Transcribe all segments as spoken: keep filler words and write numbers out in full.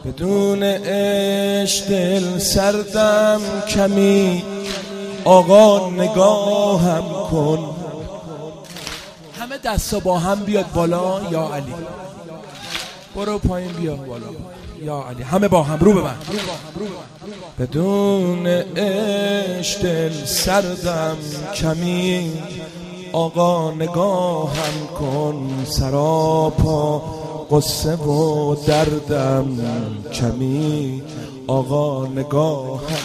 بدون عشق دل سردم کمی، آقا نگاهم کن. همه دستا با هم بیاد بالا یا علی، برو پایین بیا بالا یا علی، همه با هم رو به من. بدون عشق دل سردم کمی، آقا نگاهم کن. سراپا قصه و دردم کمی، آقا نگاهم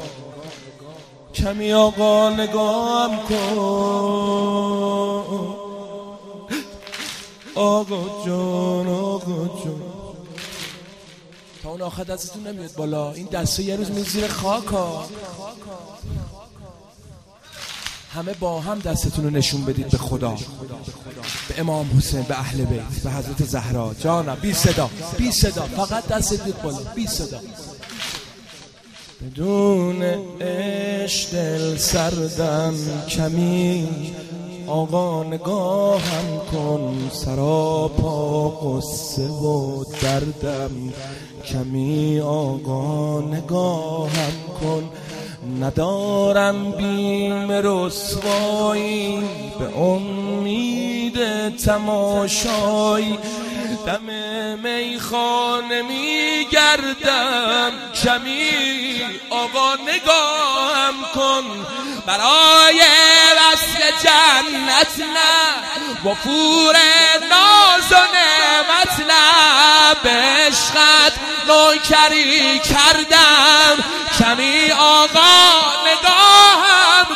کمی، آقا نگاهم کن. آقا جان آقا جان، تا اون آخر دستتون نمیاد بالا، این دسته یه روز میز زیر خاک ها. همه با هم دستتون رو نشون بدید به خدا، به امام حسین، به اهل بیت، به حضرت زهرا. جانم بی صدا بی صدا، فقط دست بدید بالا بی صدا. بدون عشق دل سردم کمی، آقا نگاهم کن. سراپا قصه و دردم کمی، آقا نگاهم کن. ندارم بیم رسوایی، به امید تماشایی، دم میخانه میگردم کمی، آقا نگاهم کن. برای وصل جنت نه، وفور ناز و نعمت نه، به عشقت نوکری کردم کمی، آقا نگاهم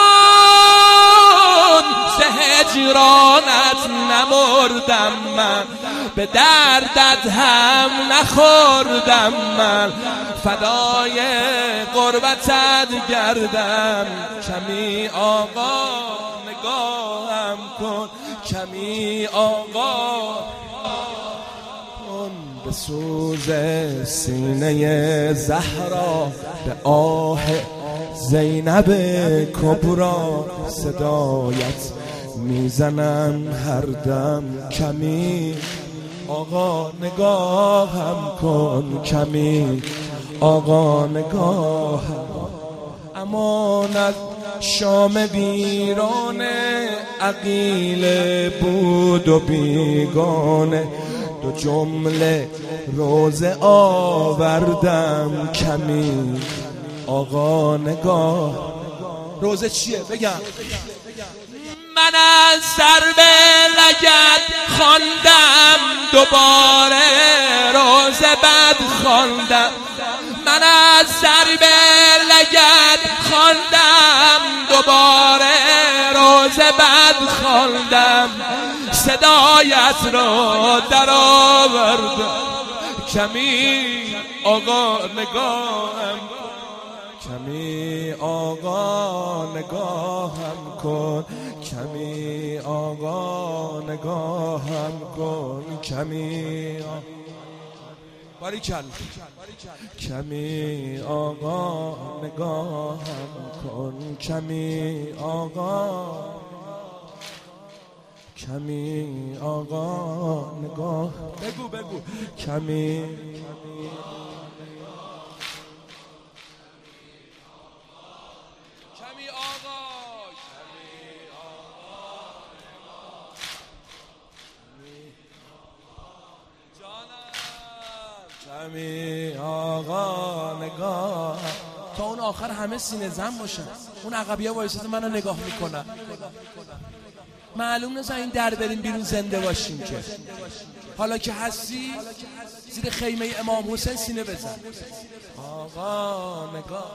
کن. ز هجرانت نمردم من، به دردت هم نخوردم من، فدای قربتت گردم کمی، آقا نگاهم کن. کمی آقا کن. به سوز سینه زهرا، به آه زینب کبرا، صدایت میزنم هر دم کمی، آقا نگاهم کن. کمی آقا نگاهم. امانت شام ویرانه، عقیل بود و بیگانه، دو جمله روزه آوردم کمی، آقا نگاه. روزه چیه بگم؟ من از سر به لگد خواندم، دوباره روزه بد خواندم. من از سر به لگد خواندم، دوباره روزه بد خواندم. صدایت رو در آوردم کمی، آقا نگاهم کمی، آقا نگاهم کن. کمی آقا نگاهم کن. کمی باریکل. کمی آقا نگاهم کن. کمی آقا، کمی آقا نگاه. بگو بگو کمی. کمی آقا، کمی آقا نگاه. تا اون آخر همه سینه زن باشن، اون عقبیه وایساده منو نگاه میکنن. معلوم نیست این در بریم بیرون زنده باشیم که. حالا که هستی زیر خیمه امام حسین سینه بزن. آقا نگاه.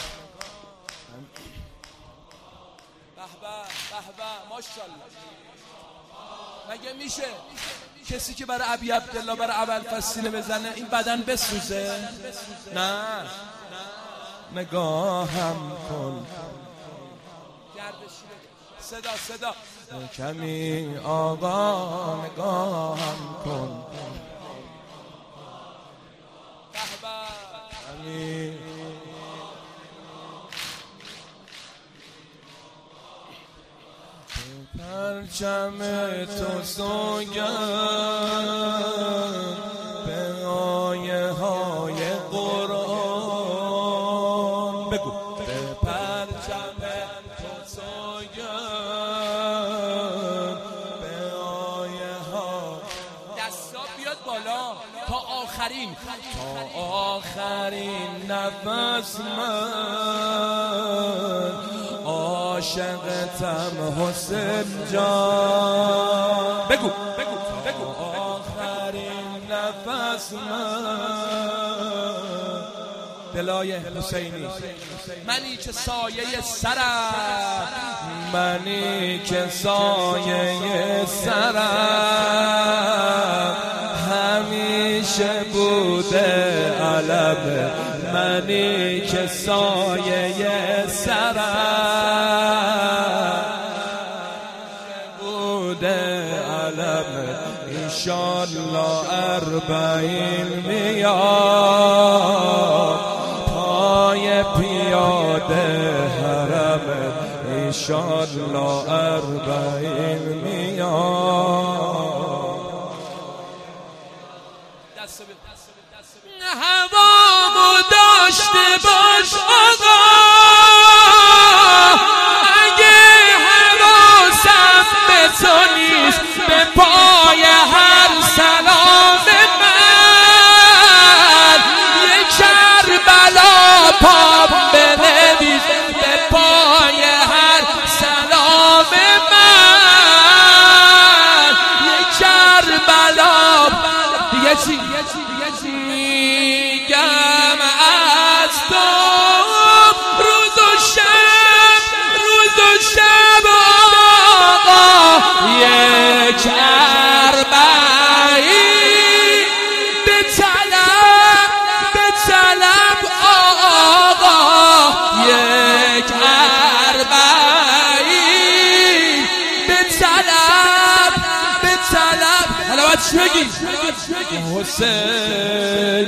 به به به به ماشاءالله. مگه میشه کسی که برای ابی عبدالله، برای ابوالفضل سینه بزنه این بدن بسوزه؟ نه. نگاهم کن. صدا صدا. کمی آقا نگاهم کن. کمی پرچم تو سوگند به آیه ها تا آخرین نفس من عاشقتم حسین جان. بگو بگو بگو آخرین نفس من دلای حسینی، منی که سایه سرم، منی که سایه سرم همیشه بوده علم، منی که سایه سرم بوده علم. انشالله اربعین میاد پای پیاده حرم، انشالله اربعین میاد. هوامو داشته باش آقا، اگه حواسم به تو نیست به پای هر سلام من یه کربلا پام بنویس به پای هر سلام من یه کربلا. دیگه چی؟ میگم از تو روز و شب، روز و شب آقا یک اربعین به طلب، به طلب آقا یک اربعین به طلب، به طلب. حالا باید چی بگی؟ حسین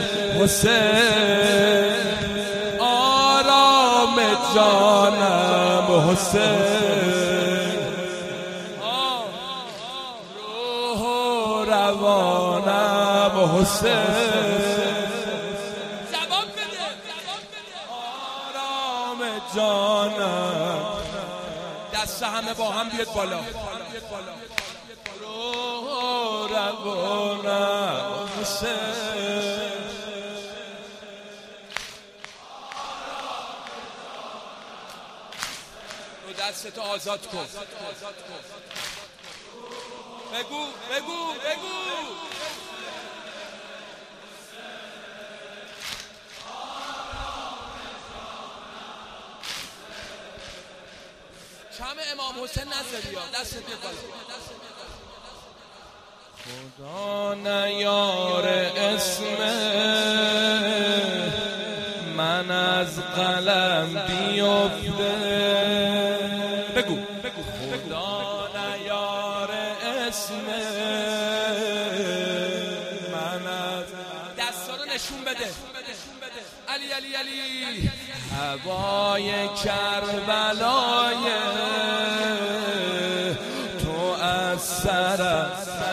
حسین آرام جانم، حسین روح و روانم، حسین جواب بده آرام جانم. دست همه با هم بیاد بالا. روح و روانم حسین. رو دستتو آزاد کن. بگو بگو بگو شمع امام حسین نذاری یا دست بیاد بالا. خدا نیار اسم من از قلم بیفته. بگو بگو خدا نیار اسم من از دستا رو نشون بده. علی علی علی هوای کربلای تو از سرم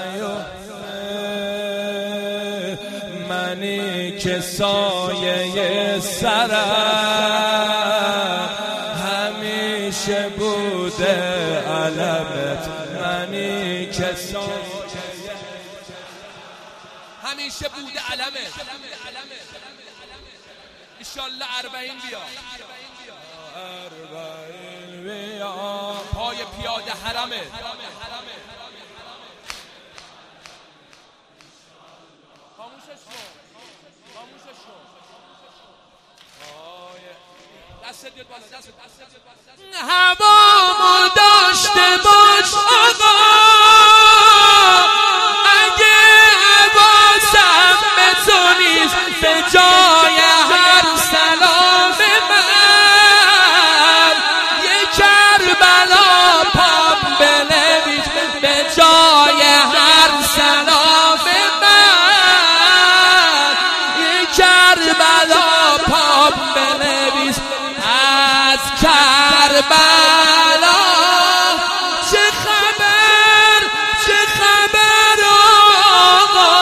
منی که سایه سرم همیشه بوده علمت، منی که سایه همیشه بوده علمت. انشالله اربعین بیا، اربعین بیا پای پیاده حرمه. خاموشش کن، خاموشش کن. دست بیاد بالا، دست بیاد بالا. هوامو داشته باش آقا، اگه حواسم به تو نیست به جای هر سلام من یه کربلا پام بنویس به جای هر سلام من یه کربلا پام بنویس از کربلا. چه خبر چه خبر آقا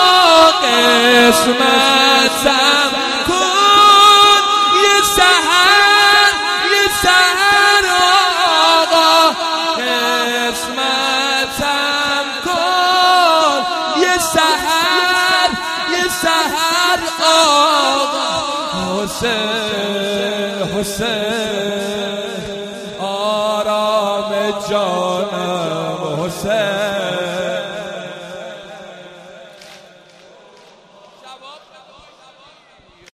قسمتم کن یه سحر، یه سحر آقا قسمتم کن یه سحر، یه سحر حسین حسین آرام جانم حسین